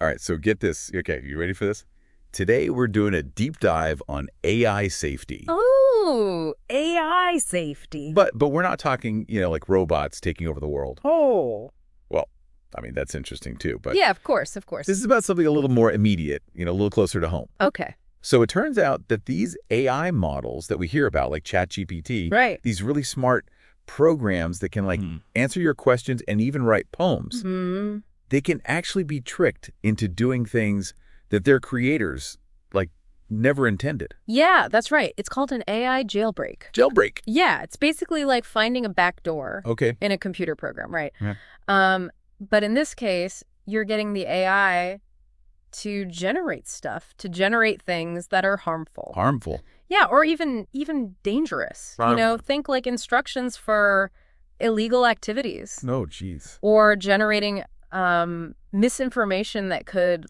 All right, so get this. Okay, you ready for this? Today, we're doing a deep dive on AI safety. Oh, AI safety. But we're not talking, like robots taking over the world. Oh. Well, I mean, that's interesting too, but Yeah, of course, of course. this is about something a little more immediate, a little closer to home. Okay. So it turns out that these AI models that we hear about, like ChatGPT, Right. these really smart programs that can answer your questions and even write poems, they can actually be tricked into doing things that their creators never intended. Yeah, that's right. It's called an AI jailbreak. Jailbreak. Yeah, it's basically like finding a back door Okay. in a computer program, right? Yeah. But in this case, you're getting the AI to generate stuff, to generate things that are harmful. Harmful. Yeah, or even dangerous. Think like instructions for illegal activities. Oh, geez. Or generating misinformation that could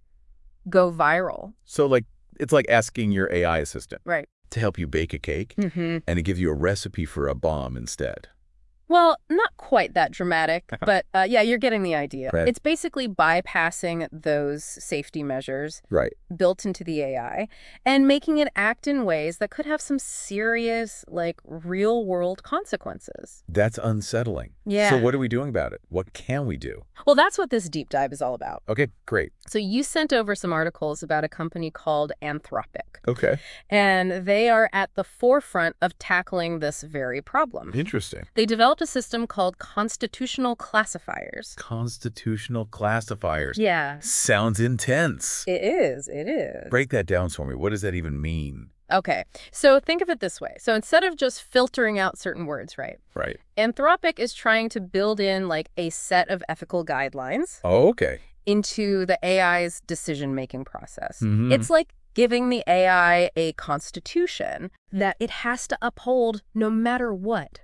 go viral. So it's like asking your AI assistant Right. to help you bake a cake, and it gives you a recipe for a bomb instead. Well, not quite that dramatic, but yeah, you're getting the idea. Right. It's basically bypassing those safety measures Right. built into the AI and making it act in ways that could have some serious, real-world consequences. That's unsettling. Yeah. So what are we doing about it? What can we do? Well, that's what this deep dive is all about. Okay, great. So you sent over some articles about a company called Anthropic. Okay. And they are at the forefront of tackling this very problem. Interesting. They developed a system called constitutional classifiers. Constitutional classifiers. Yeah. Sounds intense. It is. It is. Break that down for me. What does that even mean? Okay. So think of it this way. So instead of just filtering out certain words, right? Right. Anthropic is trying to build in a set of ethical guidelines Oh, okay. into the AI's decision-making process. Mhm. It's like giving the AI a constitution that it has to uphold no matter what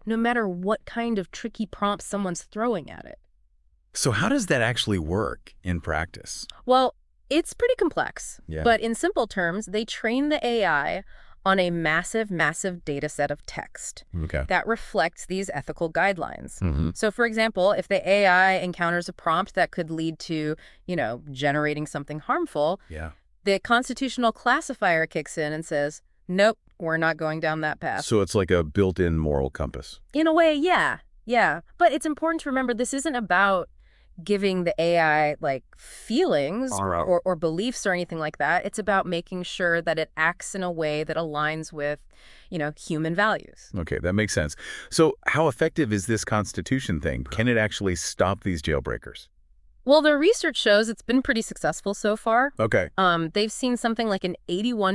kind of tricky prompts someone's throwing at it. So how does that actually work in practice? Well, it's pretty complex, Yeah. but in simple terms, they train the AI on a massive data set of text Okay. that reflects these ethical guidelines. Mm-hmm. So, for example, if the AI encounters a prompt that could lead to, generating something harmful, Yeah. the constitutional classifier kicks in and says, nope, we're not going down that path. So it's like a built-in moral compass. In a way, yeah. Yeah. But it's important to remember this isn't about giving the AI feelings or beliefs or anything like that. It's about making sure that it acts in a way that aligns with, human values. Okay, that makes sense. So how effective is this Constitution thing? Can it actually stop these jailbreakers? Well, the research shows it's been pretty successful so far. Okay. They've seen something like an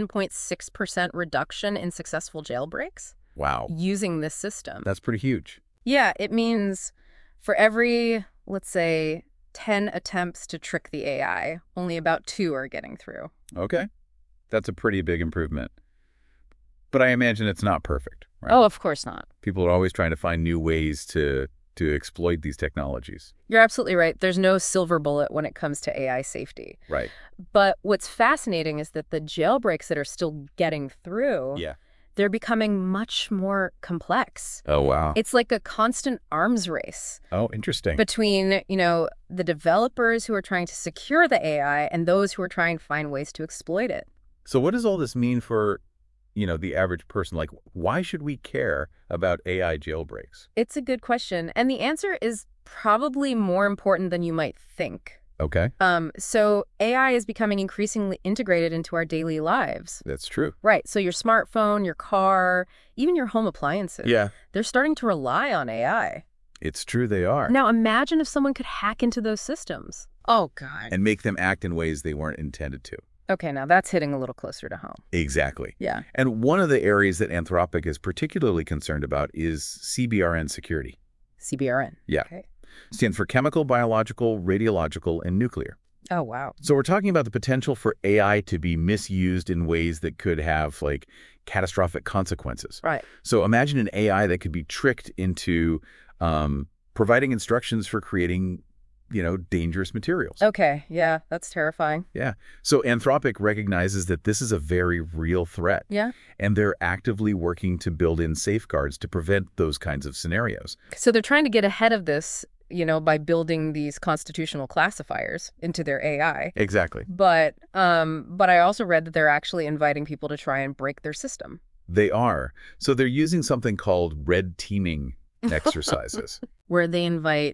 81.6% reduction in successful jailbreaks. Wow. Using this system. That's pretty huge. Yeah, it means for every, let's say, 10 attempts to trick the AI, only about 2 are getting through. Okay. That's a pretty big improvement. But I imagine it's not perfect, right? Oh, of course not. People are always trying to find new ways to exploit these technologies. You're absolutely right. There's no silver bullet when it comes to AI safety. Right. But what's fascinating is that the jailbreaks that are still getting through, they're becoming much more complex. Oh, wow. It's like a constant arms race. Oh, interesting. Between, the developers who are trying to secure the AI and those who are trying to find ways to exploit it. So what does all this mean for, the average person? Why should we care about AI jailbreaks? It's a good question. And the answer is probably more important than you might think. Okay. So AI is becoming increasingly integrated into our daily lives. That's true. Right. So your smartphone, your car, even your home appliances. Yeah. They're starting to rely on AI. It's true they are. Now imagine if someone could hack into those systems. Oh, God. And make them act in ways they weren't intended to. Okay, now that's hitting a little closer to home. Exactly. Yeah. And one of the areas that Anthropic is particularly concerned about is CBRN security. CBRN. Yeah. Okay. Stands for chemical, biological, radiological, and nuclear. Oh, wow. So we're talking about the potential for AI to be misused in ways that could have catastrophic consequences. Right. So imagine an AI that could be tricked into providing instructions for creating dangerous materials. Okay, yeah, that's terrifying. Yeah. So Anthropic recognizes that this is a very real threat. Yeah. And they're actively working to build in safeguards to prevent those kinds of scenarios. So they're trying to get ahead of this by building these constitutional classifiers into their AI. Exactly. But I also read that they're actually inviting people to try and break their system. They are. So they're using something called red teaming exercises. Where they invite,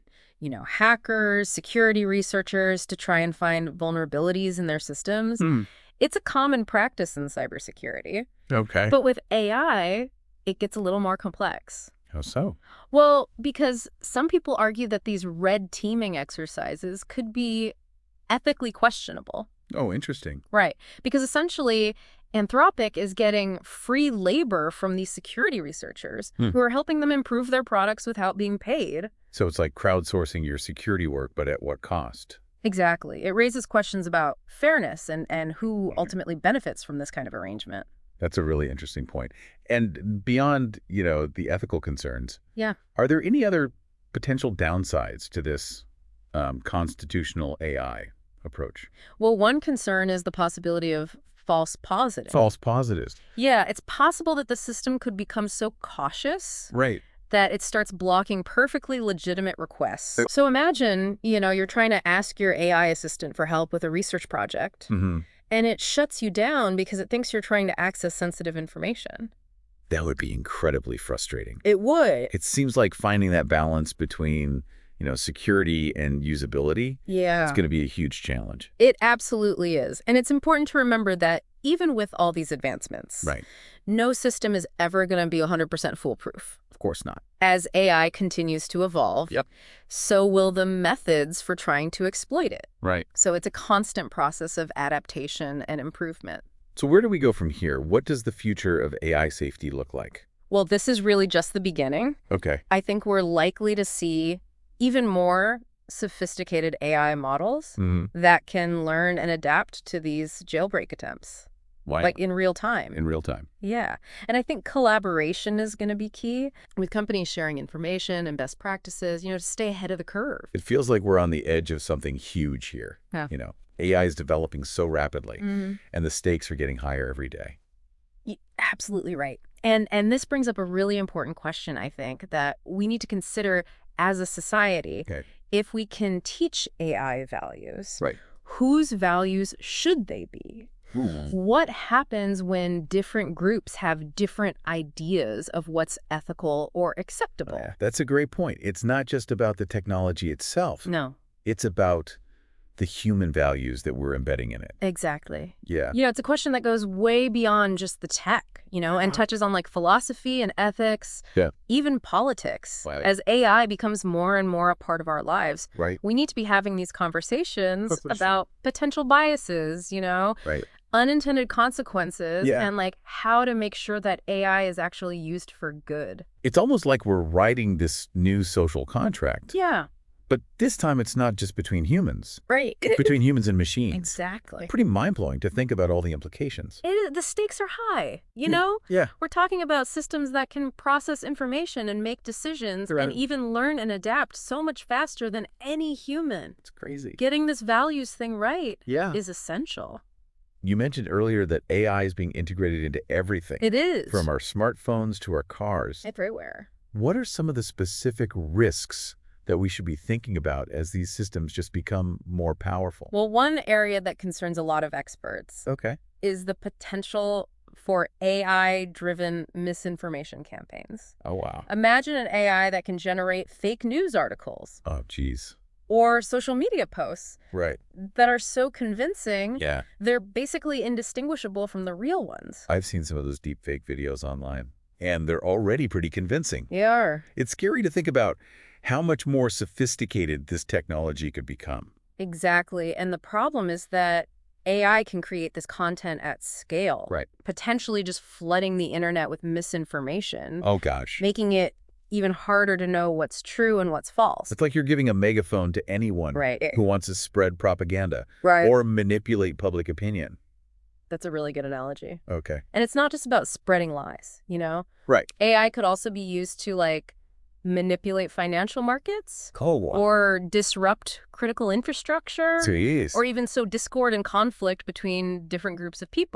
hackers, security researchers to try and find vulnerabilities in their systems. It's a common practice in cybersecurity. Okay. But with AI, it gets a little more complex. How so? Well, because some people argue that these red teaming exercises could be ethically questionable. Oh, interesting. Right. Because essentially, Anthropic is getting free labor from these security researchers who are helping them improve their products without being paid. So it's like crowdsourcing your security work, but at what cost? Exactly. It raises questions about fairness and who ultimately benefits from this kind of arrangement. That's a really interesting point. And beyond, the ethical concerns, yeah, are there any other potential downsides to this constitutional AI approach? Well, one concern is the possibility of false positives. False positives. Yeah, it's possible that the system could become so cautious Right. that it starts blocking perfectly legitimate requests. So imagine, you're trying to ask your AI assistant for help with a research project, and it shuts you down because it thinks you're trying to access sensitive information. That would be incredibly frustrating. It would. It seems like finding that balance between, security and usability Yeah. is going to be a huge challenge. It absolutely is. And it's important to remember that even with all these advancements, Right. no system is ever going to be 100% foolproof. Of course not. As AI continues to evolve, Yep. so will the methods for trying to exploit it. Right. So it's a constant process of adaptation and improvement. So where do we go from here? What does the future of AI safety look like? Well, this is really just the beginning. Okay. I think we're likely to see even more sophisticated AI models that can learn and adapt to these jailbreak attempts. Why? Like in real time. In real time. Yeah. And I think collaboration is going to be key with companies sharing information and best practices, to stay ahead of the curve. It feels like we're on the edge of something huge here. Yeah. AI is developing so rapidly, and the stakes are getting higher every day. Absolutely right. And this brings up a really important question, I think, that we need to consider as a society. Okay. If we can teach AI values, Right. whose values should they be? What happens when different groups have different ideas of what's ethical or acceptable? Yeah, that's a great point. It's not just about the technology itself. No. It's about the human values that we're embedding in it. Exactly. Yeah. It's a question that goes way beyond just the tech, and touches on philosophy and ethics, even politics. Wow. As AI becomes more and more a part of our lives, Right. we need to be having these conversations For sure. about potential biases, Right. unintended consequences, Yeah. and how to make sure that AI is actually used for good. It's almost like we're writing this new social contract. Yeah. But this time it's not just between humans. Right. It's between humans and machines. Exactly. Pretty mind-blowing to think about all the implications. The stakes are high, Yeah. We're talking about systems that can process information and make decisions Right. and even learn and adapt so much faster than any human. It's crazy. Getting this values thing right Yeah. is essential. You mentioned earlier that AI is being integrated into everything. It is. From our smartphones to our cars. Everywhere. What are some of the specific risks that we should be thinking about as these systems just become more powerful? Well, one area that concerns a lot of experts Okay. is the potential for AI-driven misinformation campaigns. Oh, wow. Imagine an AI that can generate fake news articles Oh, geez. or social media posts Right. that are so convincing, Yeah. they're basically indistinguishable from the real ones. I've seen some of those deep fake videos online, and they're already pretty convincing. Yeah. It's scary to think about how much more sophisticated this technology could become. Exactly. And the problem is that AI can create this content at scale. Right. Potentially just flooding the internet with misinformation. Oh, gosh. Making it even harder to know what's true and what's false. It's like you're giving a megaphone to anyone Right. who wants to spread propaganda Right. or manipulate public opinion. That's a really good analogy. Okay. And it's not just about spreading lies, Right. AI could also be used to manipulate financial markets Cold War. or disrupt critical infrastructure Jeez. or even sow discord and conflict between different groups of people.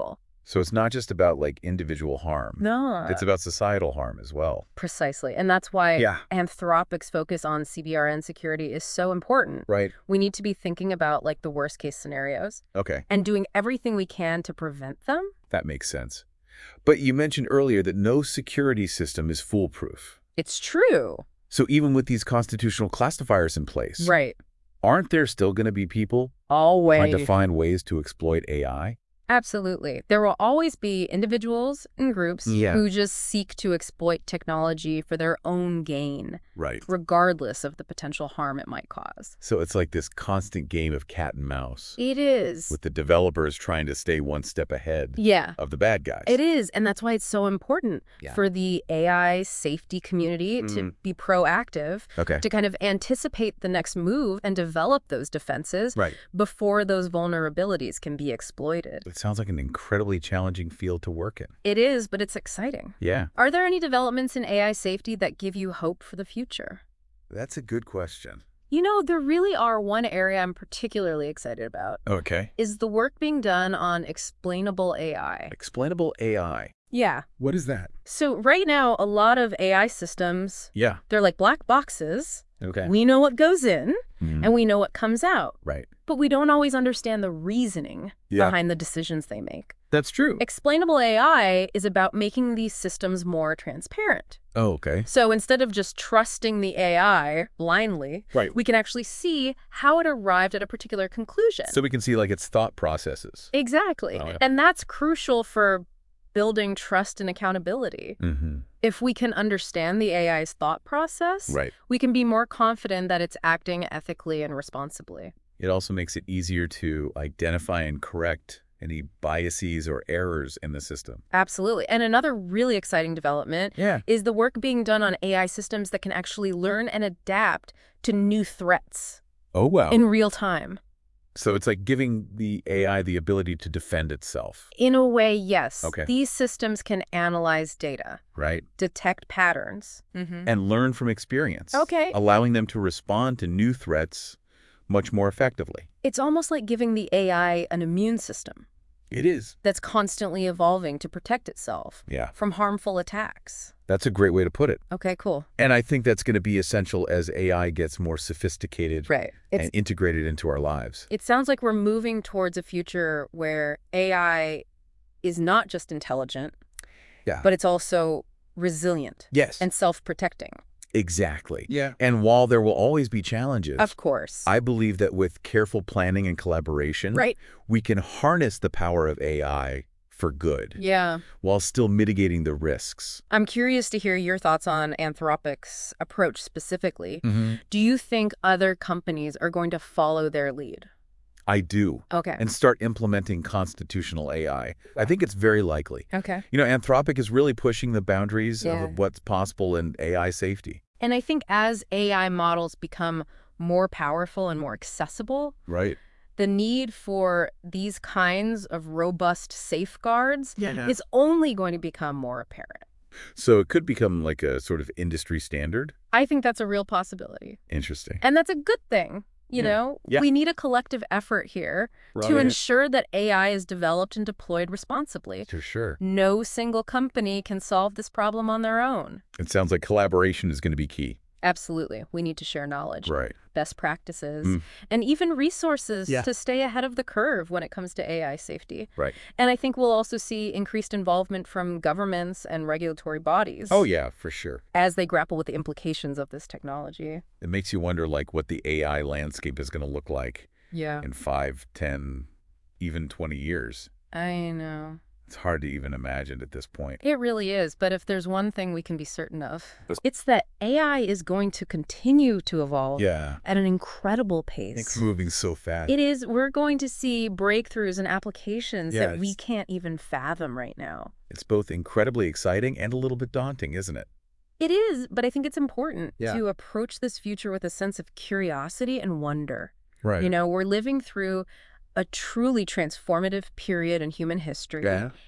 So it's not just about like individual harm. No. It's about societal harm as well. Precisely. And that's why Anthropic's focus on CBRN security is so important. Right. We need to be thinking about like the worst case scenarios. Okay. And doing everything we can to prevent them. That makes sense. But you mentioned earlier that no security system is foolproof. It's true. So even with these constitutional classifiers in place, right, aren't there still going to be people always trying to find ways to exploit AI? Absolutely. There will always be individuals and groups who just seek to exploit technology for their own gain, right, regardless of the potential harm it might cause. So it's like this constant game of cat and mouse. It is. With the developers trying to stay one step ahead of the bad guys. It is. And that's why it's so important for the AI safety community to be proactive, to kind of anticipate the next move and develop those defenses before those vulnerabilities can be exploited. It sounds like an incredibly challenging field to work in. It is, but it's exciting. Yeah. Are there any developments in AI safety that give you hope for the future? That's a good question. You know, there really are one area I'm particularly excited about. Okay. Is the work being done on explainable AI. Explainable AI. Yeah. What is that? So right now, a lot of AI systems, they're like black boxes. Okay. We know what goes in and we know what comes out. Right. But we don't always understand the reasoning behind the decisions they make. That's true. Explainable AI is about making these systems more transparent. Oh, okay. So instead of just trusting the AI blindly, we can actually see how it arrived at a particular conclusion. So we can see like its thought processes. Exactly. And that's crucial for building trust and accountability. If we can understand the AI's thought process, we can be more confident that it's acting ethically and responsibly. It also makes it easier to identify and correct any biases or errors in the system. Absolutely. And another really exciting development is the work being done on AI systems that can actually learn and adapt to new threats. Oh, wow. In real time. So it's like giving the AI the ability to defend itself. In a way, yes. Okay. These systems can analyze data. Right. Detect patterns. And learn from experience. Okay. Allowing them to respond to new threats much more effectively. It's almost like giving the AI an immune system. It is. That's constantly evolving to protect itself from harmful attacks. That's a great way to put it. Okay, cool. And I think that's going to be essential as AI gets more sophisticated and integrated into our lives. It sounds like we're moving towards a future where AI is not just intelligent, but it's also resilient and self-protecting. Exactly. Yeah. And while there will always be challenges, of course, I believe that with careful planning and collaboration, we can harness the power of AI for good. Yeah. While still mitigating the risks. I'm curious to hear your thoughts on Anthropic's approach specifically. Do you think other companies are going to follow their lead? I do. Okay. And start implementing constitutional AI. I think it's very likely. Okay. You know, Anthropic is really pushing the boundaries of what's possible in AI safety. And I think as AI models become more powerful and more accessible, the need for these kinds of robust safeguards is only going to become more apparent. So it could become like a sort of industry standard? I think that's a real possibility. Interesting. And that's a good thing. You know, we need a collective effort here to ensure that AI is developed and deployed responsibly. For sure. No single company can solve this problem on their own. It sounds like collaboration is going to be key. Absolutely. We need to share knowledge, best practices, and even resources to stay ahead of the curve when it comes to AI safety. And I think we'll also see increased involvement from governments and regulatory bodies. Oh, yeah, for sure. As they grapple with the implications of this technology. It makes you wonder, like, what the AI landscape is going to look like in 5, 10, even 20 years. I know. It's hard to even imagine at this point. It really is. But if there's one thing we can be certain of, it's that AI is going to continue to evolve at an incredible pace. It's moving so fast. It is. We're going to see breakthroughs and applications that we can't even fathom right now. It's both incredibly exciting and a little bit daunting, isn't it? It is, but I think it's important to approach this future with a sense of curiosity and wonder. You know, we're living through a truly transformative period in human history.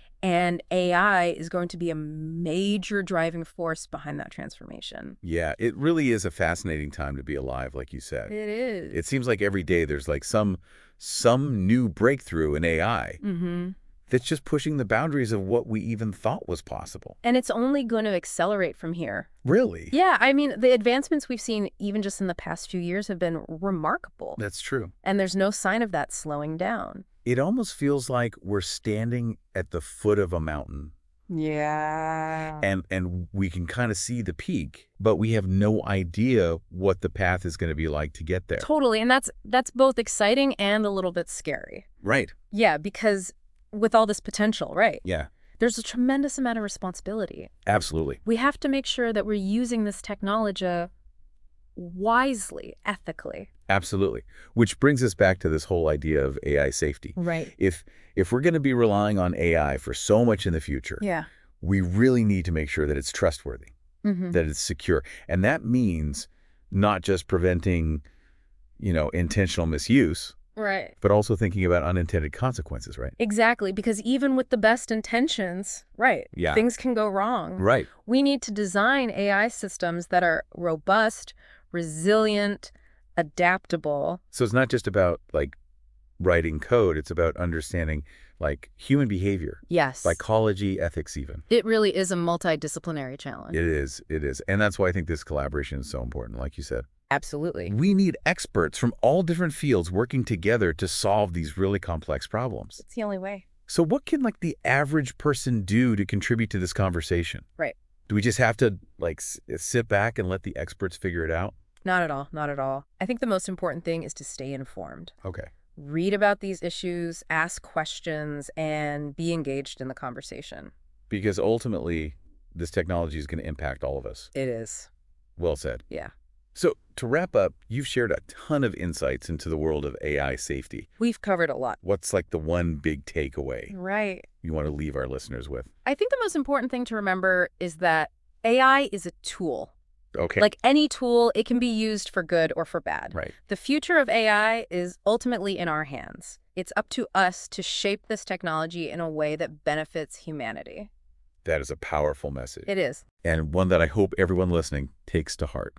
And AI is going to be a major driving force behind that transformation. Yeah, it really is a fascinating time to be alive, like you said. It is. It seems like every day there's like some new breakthrough in AI. that's just pushing the boundaries of what we even thought was possible. And it's only going to accelerate from here. Really? Yeah, I mean, the advancements we've seen even just in the past few years have been remarkable. That's true. And there's no sign of that slowing down. It almost feels like we're standing at the foot of a mountain. Yeah. And we can kind of see the peak, but we have no idea what the path is going to be like to get there. Totally. And that's both exciting and a little bit scary. Right. Yeah, because with all this potential, right? Yeah. There's a tremendous amount of responsibility. Absolutely. We have to make sure that we're using this technology wisely, ethically. Absolutely. Which brings us back to this whole idea of AI safety. Right. If we're going to be relying on AI for so much in the future, yeah, we really need to make sure that it's trustworthy, that it's secure. And that means not just preventing, intentional misuse, right, but also thinking about unintended consequences, right? Exactly, because even with the best intentions, right, yeah, things can go wrong. Right. We need to design AI systems that are robust, resilient, adaptable. So it's not just about, writing code. It's about understanding, human behavior. Yes. Psychology, ethics even. It really is a multidisciplinary challenge. It is. It is. And that's why I think this collaboration is so important, like you said. Absolutely. We need experts from all different fields working together to solve these really complex problems. It's the only way. So what can, the average person do to contribute to this conversation? Right. Do we just have to, sit back and let the experts figure it out? Not at all. Not at all. I think the most important thing is to stay informed. Okay. Read about these issues, ask questions, and be engaged in the conversation. Because ultimately, this technology is going to impact all of us. It is. Well said. Yeah. So to wrap up, you've shared a ton of insights into the world of AI safety. We've covered a lot. What's the one big takeaway right. you want to leave our listeners with? I think the most important thing to remember is that AI is a tool. Okay. Like any tool, it can be used for good or for bad. Right. The future of AI is ultimately in our hands. It's up to us to shape this technology in a way that benefits humanity. That is a powerful message. It is. And one that I hope everyone listening takes to heart.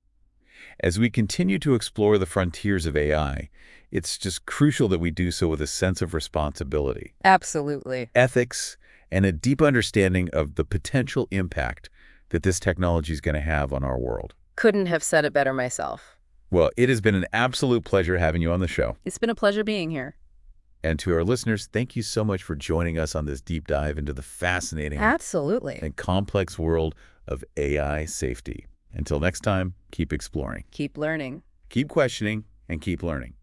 As we continue to explore the frontiers of AI, it's just crucial that we do so with a sense of responsibility, Absolutely. ethics, and a deep understanding of the potential impact that this technology is going to have on our world. Couldn't have said it better myself. Well, it has been an absolute pleasure having you on the show. It's been a pleasure being here. And to our listeners, thank you so much for joining us on this deep dive into the fascinating Absolutely. and complex world of AI safety. Until next time, keep exploring, Keep learning. keep questioning, and keep learning.